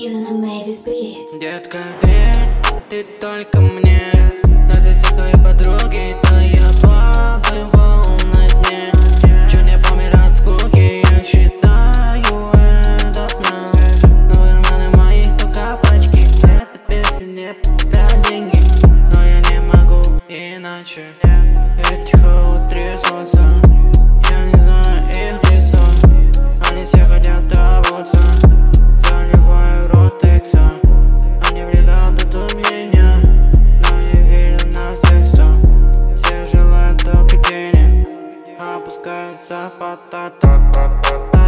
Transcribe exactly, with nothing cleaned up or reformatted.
Детка, верь, ты только мне. Но ты все твои подруги, твоя папа волн на дне. Чё не помер от скуки, я считаю этот нас. Но карманы моих только пачки. Эта песня не про деньги, но я не могу иначе. Эти холод трясутся, я не знаю их лицо. Они все хотят обуться, заливаю рот икса. Они предадут меня, но не верю на все сто. Все желают только денег, опускаются потом.